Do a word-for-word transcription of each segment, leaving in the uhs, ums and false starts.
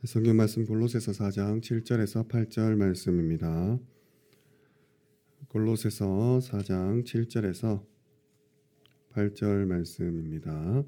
성경 말씀 골로새서 사 장 칠 절에서 팔 절 말씀입니다. 골로새서 사 장 칠 절에서 팔 절 말씀입니다.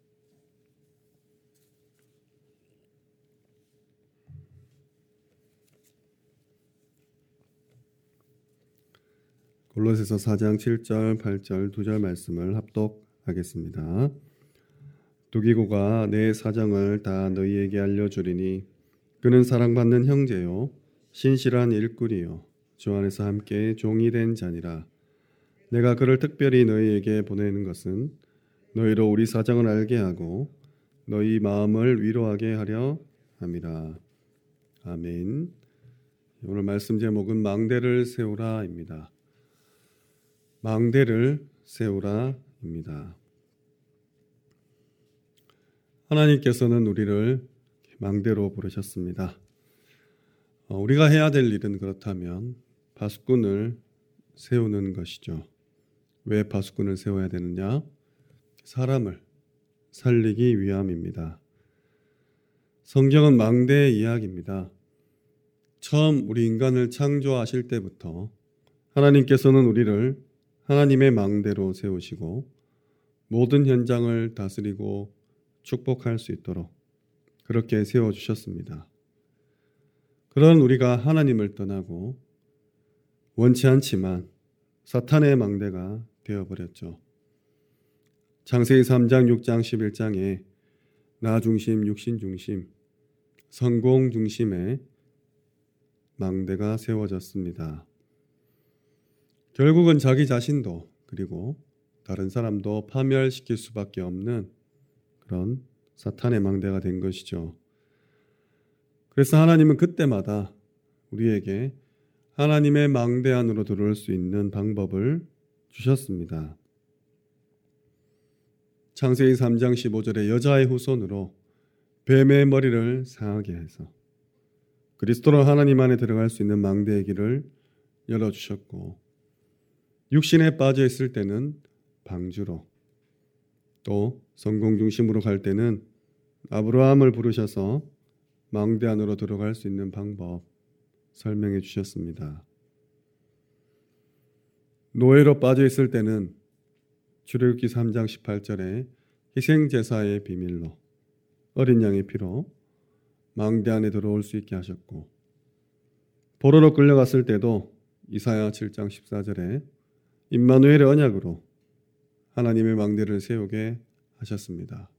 골로새서 사 장 칠 절, 팔 절 두 절 말씀을 합독하겠습니다. 두기고가 내 사정을 다 너희에게 알려주리니 그는 사랑받는 형제요 신실한 일꾼이요 주 안에서 함께 종이 된 자니라. 내가 그를 특별히 너희에게 보내는 것은 너희로 우리 사정을 알게 하고 너희 마음을 위로하게 하려 함이라. 아멘. 오늘 말씀 제목은 망대를 세우라입니다. 망대를 세우라입니다. 하나님께서는 우리를 망대로 부르셨습니다. 우리가 해야 될 일은 그렇다면 파수꾼을 세우는 것이죠. 왜 파수꾼을 세워야 되느냐? 사람을 살리기 위함입니다. 성경은 망대의 이야기입니다. 처음 우리 인간을 창조하실 때부터 하나님께서는 우리를 하나님의 망대로 세우시고 모든 현장을 다스리고 축복할 수 있도록 그렇게 세워주셨습니다. 그런 우리가 하나님을 떠나고 원치 않지만 사탄의 망대가 되어버렸죠. 창세기 삼 장, 육 장, 십일 장에 나 중심, 육신 중심, 성공 중심의 망대가 세워졌습니다. 결국은 자기 자신도 그리고 다른 사람도 파멸시킬 수밖에 없는 그런 사탄의 망대가 된 것이죠. 그래서 하나님은 그때마다 우리에게 하나님의 망대 안으로 들어올 수 있는 방법을 주셨습니다. 창세기 삼 장 십오 절에 여자의 후손으로 뱀의 머리를 상하게 해서 그리스도로 하나님 안에 들어갈 수 있는 망대의 길을 열어주셨고, 육신에 빠져 있을 때는 방주로, 또 성공 중심으로 갈 때는 아브라함을 부르셔서 망대 안으로 들어갈 수 있는 방법 설명해 주셨습니다. 노예로 빠져 있을 때는 출애굽기 삼 장 십팔 절에 희생제사의 비밀로 어린 양의 피로 망대 안에 들어올 수 있게 하셨고, 포로로 끌려갔을 때도 이사야 칠 장 십사 절에 임마누엘의 언약으로 하나님의 망대를 세우게 하셨습니다.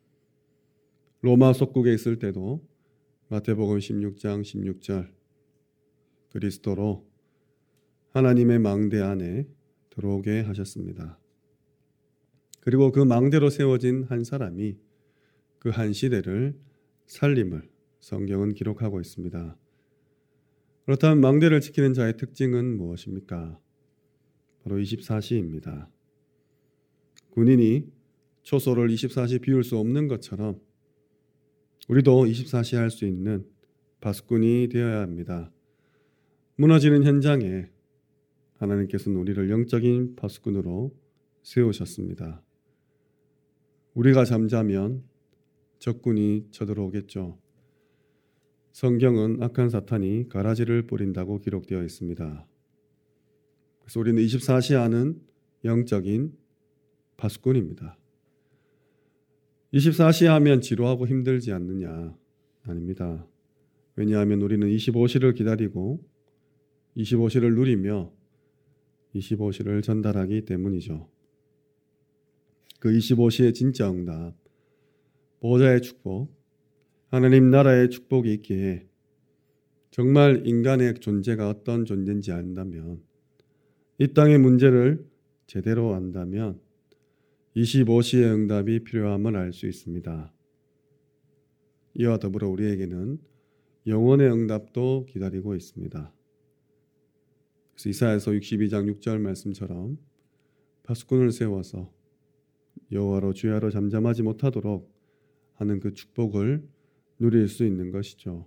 로마 속국에 있을 때도 마태복음 십육 장 십육 절 그리스도로 하나님의 망대 안에 들어오게 하셨습니다. 그리고 그 망대로 세워진 한 사람이 그 한 시대를 살림을 성경은 기록하고 있습니다. 그렇다면 망대를 지키는 자의 특징은 무엇입니까? 바로 이십사 시입니다. 군인이 초소를 이십사 시 비울 수 없는 것처럼 우리도 이십사 시 할 수 있는 파수꾼이 되어야 합니다. 무너지는 현장에 하나님께서는 우리를 영적인 파수꾼으로 세우셨습니다. 우리가 잠자면 적군이 쳐들어오겠죠. 성경은 악한 사탄이 가라지를 뿌린다고 기록되어 있습니다. 그래서 우리는 이십사 시 하는 영적인 파수꾼입니다. 이십사 시 하면 지루하고 힘들지 않느냐? 아닙니다. 왜냐하면 우리는 이십오 시를 기다리고 이십오 시를 누리며 이십오 시를 전달하기 때문이죠. 그 이십오 시의 진짜 응답, 보호자의 축복, 하나님 나라의 축복이 있기에 정말 인간의 존재가 어떤 존재인지 안다면, 이 땅의 문제를 제대로 안다면 이십오 시의 응답이 필요함을 알 수 있습니다. 이와 더불어 우리에게는 영원의 응답도 기다리고 있습니다. 그래서 이사야서 육십이 장 육 절 말씀처럼 파수꾼을 세워서 여호와로 주야로 잠잠하지 못하도록 하는 그 축복을 누릴 수 있는 것이죠.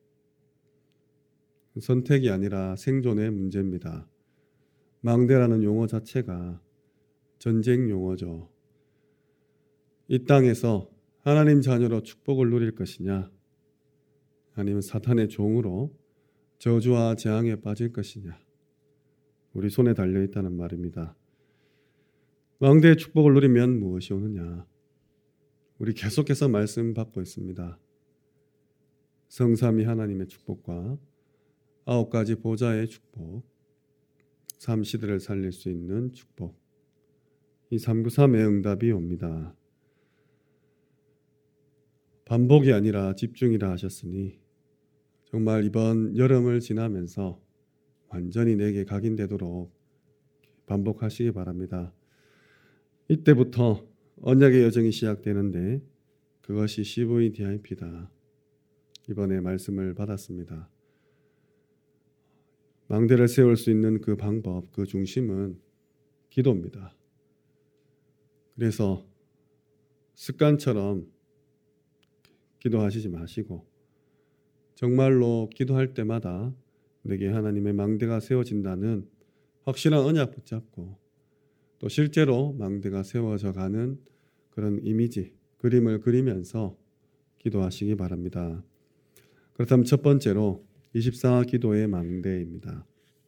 선택이 아니라 생존의 문제입니다. 망대라는 용어 자체가 전쟁 용어죠. 이 땅에서 하나님 자녀로 축복을 누릴 것이냐, 아니면 사탄의 종으로 저주와 재앙에 빠질 것이냐, 우리 손에 달려있다는 말입니다. 망대의 축복을 누리면 무엇이 오느냐, 우리 계속해서 말씀 받고 있습니다. 성삼위 하나님의 축복과 아홉 가지 보좌의 축복, 삼시대를 살릴 수 있는 축복, 이 삼구삼의 응답이 옵니다. 반복이 아니라 집중이라 하셨으니 정말 이번 여름을 지나면서 완전히 내게 각인되도록 반복하시기 바랍니다. 이때부터 언약의 여정이 시작되는데 그것이 씨브이디아이피다. 이번에 말씀을 받았습니다. 망대를 세울 수 있는 그 방법, 그 중심은 기도입니다. 그래서 습관처럼 기도하시지 마시고 정말로 기도할 때마다 내게 하나님의 망대가 세워진다는 확실한 언약 붙잡고 또 실제로 망대가 세워져 가는 그런 이미지, 그림을 그리면서 기도하시기 바랍니다. 그렇다면 첫 번째로 이십사 기도의 망대입니다.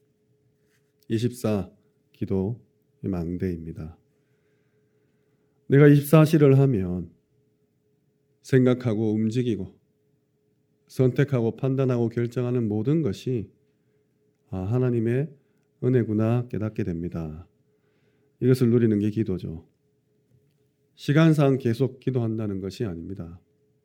이십사 기도의 망대입니다. 내가 이십사시를 하면 생각하고 움직이고 선택하고 판단하고 결정하는 모든 것이 아, 하나님의 은혜구나 깨닫게 됩니다. 이것을 누리는 게 기도죠. 시간상 계속 기도한다는 것이 아닙니다.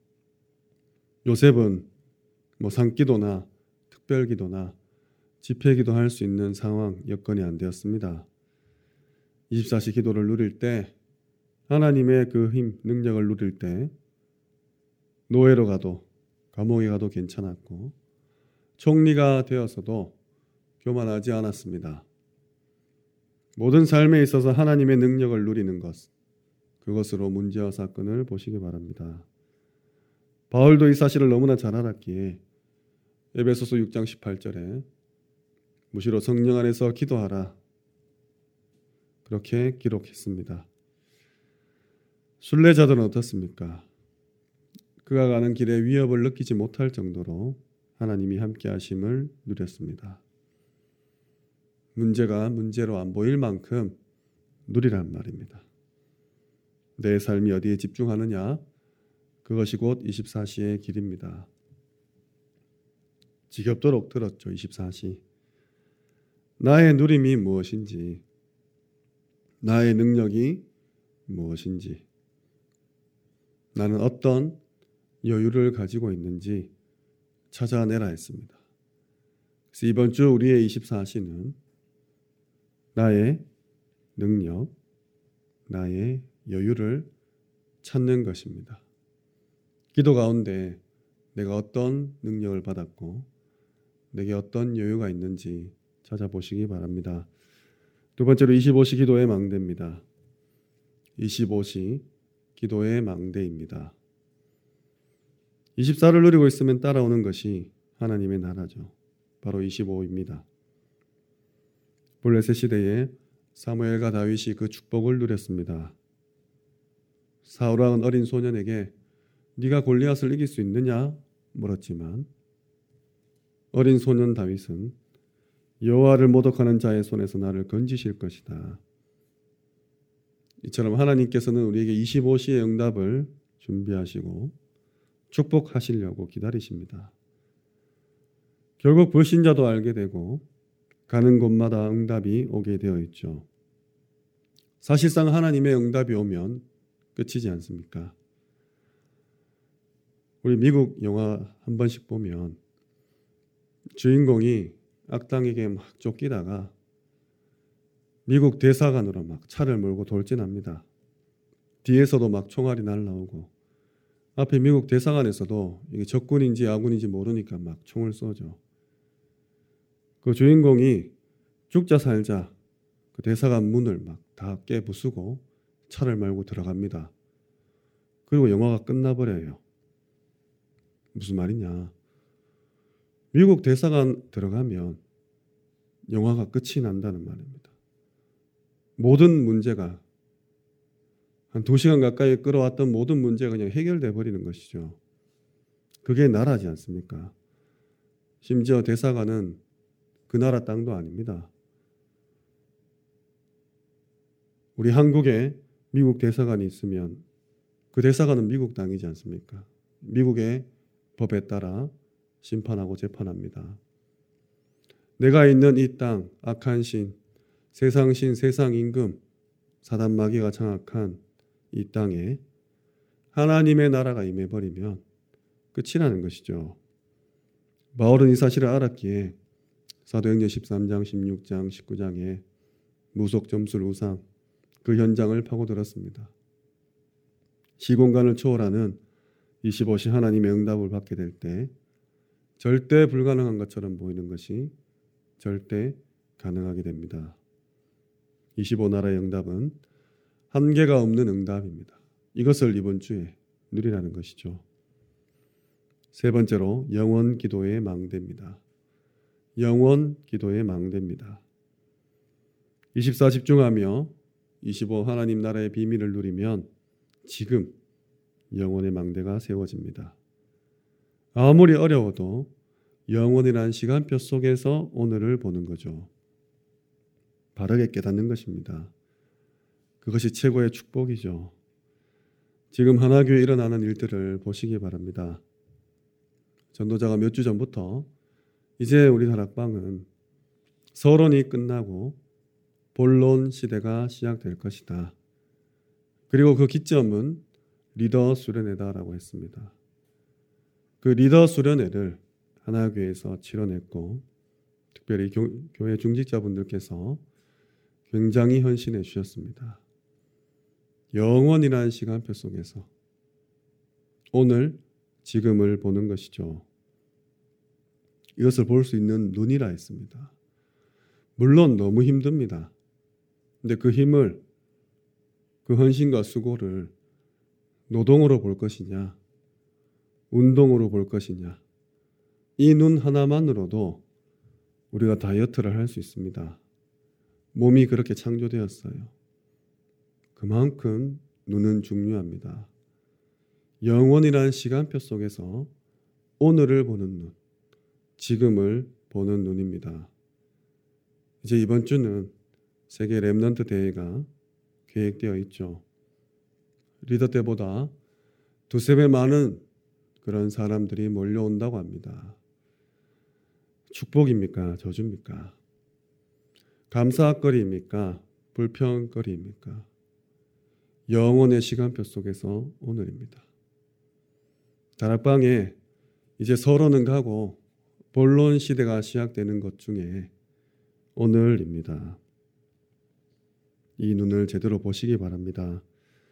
요셉은 뭐 산기도나 특별기도나 집회기도 할 수 있는 상황, 여건이 안 되었습니다. 이십사시 기도를 누릴 때 하나님의 그 힘, 능력을 누릴 때 노예로 가도 감옥에 가도 괜찮았고 총리가 되어서도 교만하지 않았습니다. 모든 삶에 있어서 하나님의 능력을 누리는 것, 그것으로 문제와 사건을 보시기 바랍니다. 바울도 이 사실을 너무나 잘 알았기에 에베소서 육 장 십팔 절에 무시로 성령 안에서 기도하라 그렇게 기록했습니다. 순례자들은 어떻습니까? 그가 가는 길에 위협을 느끼지 못할 정도로 하나님이 함께 하심을 누렸습니다. 문제가 문제로 안 보일 만큼 누리란 말입니다. 내 삶이 어디에 집중하느냐, 그것이 곧 이십사시의 길입니다. 지겹도록 들었죠. 이십사시. 나의 누림이 무엇인지, 나의 능력이 무엇인지, 나는 어떤 여유를 가지고 있는지 찾아내라 했습니다. 그래서 이번 주 우리의 이십사시는 나의 능력, 나의 여유를 찾는 것입니다. 기도 가운데 내가 어떤 능력을 받았고 내게 어떤 여유가 있는지 찾아보시기 바랍니다. 두 번째로 이십오시 기도의 망대입니다. 이십오시 기도의 망대입니다. 이십사를 누리고 있으면 따라오는 것이 하나님의 나라죠. 바로 이십오입니다. 블레셋 시대에 사무엘과 다윗이 그 축복을 누렸습니다. 사울왕은 어린 소년에게 네가 골리앗을 이길 수 있느냐 물었지만 어린 소년 다윗은 여호와를 모독하는 자의 손에서 나를 건지실 것이다. 이처럼 하나님께서는 우리에게 이십오시의 응답을 준비하시고 축복하시려고 기다리십니다. 결국 불신자도 알게 되고 가는 곳마다 응답이 오게 되어 있죠. 사실상 하나님의 응답이 오면 끝이지 않습니까? 우리 미국 영화 한 번씩 보면 주인공이 악당에게 막 쫓기다가 미국 대사관으로 막 차를 몰고 돌진합니다. 뒤에서도 막 총알이 날라오고 앞에 미국 대사관에서도 이게 적군인지 아군인지 모르니까 막 총을 쏘죠. 그 주인공이 죽자 살자 그 대사관 문을 막 다 깨부수고 차를 몰고 들어갑니다. 그리고 영화가 끝나버려요. 무슨 말이냐? 미국 대사관 들어가면 영화가 끝이 난다는 말입니다. 모든 문제가 한 두 시간 가까이 끌어왔던 모든 문제가 그냥 해결돼 버리는 것이죠. 그게 나라지 않습니까? 심지어 대사관은 그 나라 땅도 아닙니다. 우리 한국에 미국 대사관이 있으면 그 대사관은 미국 땅이지 않습니까? 미국의 법에 따라 심판하고 재판합니다. 내가 있는 이 땅, 악한 신, 세상신, 세상임금, 사단마귀가 장악한 이 땅에 하나님의 나라가 임해버리면 끝이라는 것이죠. 바울은 이 사실을 알았기에 사도행전 십삼 장, 십육 장, 십구 장에 무속 점술 우상 그 현장을 파고들었습니다. 시공간을 초월하는 이십오 시 하나님의 응답을 받게 될 때 절대 불가능한 것처럼 보이는 것이 절대 가능하게 됩니다. 이십오 나라의 응답은 한계가 없는 응답입니다. 이것을 이번 주에 누리라는 것이죠. 세 번째로 영원 기도의 망대입니다. 영원 기도의 망대입니다. 이십사 집중하며 이십오 하나님 나라의 비밀을 누리면 지금 영원의 망대가 세워집니다. 아무리 어려워도 영원이라는 시간표 속에서 오늘을 보는 거죠. 바르게 깨닫는 것입니다. 그것이 최고의 축복이죠. 지금 하나교회에 일어나는 일들을 보시기 바랍니다. 전도자가 몇 주 전부터 이제 우리 다락방은 서론이 끝나고 본론 시대가 시작될 것이다. 그리고 그 기점은 리더 수련회다라고 했습니다. 그 리더 수련회를 하나교회에서 치러냈고 특별히 교, 교회 중직자분들께서 굉장히 헌신해 주셨습니다. 영원이라는 시간표 속에서 오늘 지금을 보는 것이죠. 이것을 볼 수 있는 눈이라 했습니다. 물론 너무 힘듭니다. 근데 그 힘을, 그 헌신과 수고를 노동으로 볼 것이냐, 운동으로 볼 것이냐, 이 눈 하나만으로도 우리가 다이어트를 할 수 있습니다. 몸이 그렇게 창조되었어요. 그만큼 눈은 중요합니다. 영원이라는 시간표 속에서 오늘을 보는 눈, 지금을 보는 눈입니다. 이제 이번 주는 세계 렘넌트 대회가 계획되어 있죠. 리더 때보다 두세 배 많은 그런 사람들이 몰려온다고 합니다. 축복입니까? 저주입니까? 감사거리입니까? 불평거리입니까? 영원의 시간표 속에서 오늘입니다. 다락방에 이제 서론은 가고 본론 시대가 시작되는 것 중에 오늘입니다. 이 눈을 제대로 보시기 바랍니다.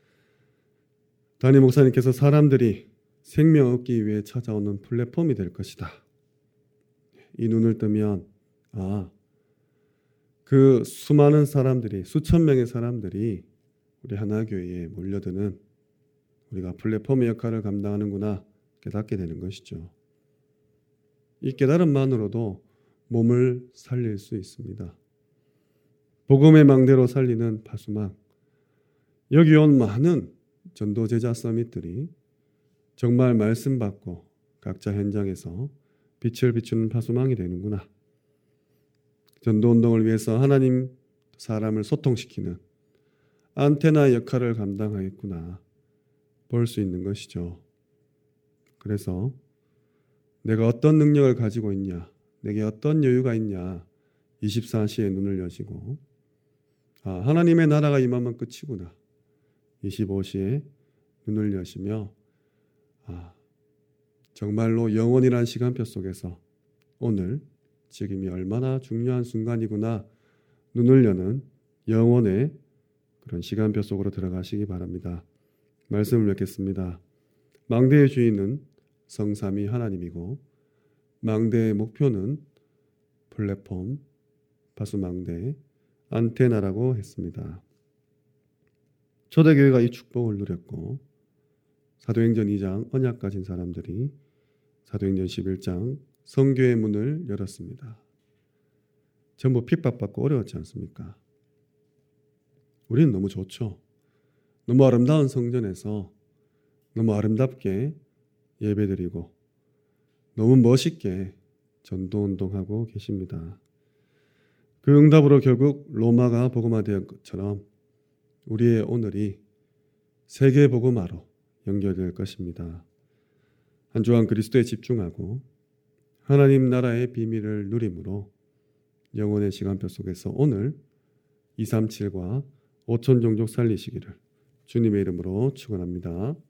담임 목사님께서 사람들이 생명 얻기 위해 찾아오는 플랫폼이 될 것이다. 이 눈을 뜨면 아, 그 수많은 사람들이, 수천 명의 사람들이 우리 하나교회에 몰려드는 우리가 플랫폼의 역할을 감당하는구나 깨닫게 되는 것이죠. 이 깨달음만으로도 몸을 살릴 수 있습니다. 복음의 망대로 살리는 파수망. 여기 온 많은 전도제자 서밋들이 정말 말씀 받고 각자 현장에서 빛을 비추는 파수망이 되는구나. 전도운동을 위해서 하나님 사람을 소통시키는 안테나 역할을 감당하겠구나 볼 수 있는 것이죠. 그래서 내가 어떤 능력을 가지고 있냐, 내게 어떤 여유가 있냐, 이십사 시에 눈을 여시고 아, 하나님의 나라가 임하면 끝이구나. 이십오 시에 눈을 여시며 아, 정말로 영원이라는 시간표 속에서 오늘 지금이 얼마나 중요한 순간이구나 눈을 여는 영원의 그런 시간표 속으로 들어가시기 바랍니다. 말씀을 맺겠습니다. 망대의 주인은 성삼위 하나님이고 망대의 목표는 플랫폼, 파수망대, 안테나라고 했습니다. 초대교회가 이 축복을 누렸고 사도행전 이 장 언약 가진 사람들이 사도행전 십일 장 성교의 문을 열었습니다. 전부 핍박받고 어려웠지 않습니까? 우리는 너무 좋죠. 너무 아름다운 성전에서 너무 아름답게 예배드리고 너무 멋있게 전도운동하고 계십니다. 그 응답으로 결국 로마가 복음화된 것처럼 우리의 오늘이 세계 복음화로 연결될 것입니다. 한 주간 그리스도에 집중하고 하나님 나라의 비밀을 누림으로 영혼의 시간표 속에서 오늘 이백삼십칠과 오천 종족 살리시기를 주님의 이름으로 축원합니다.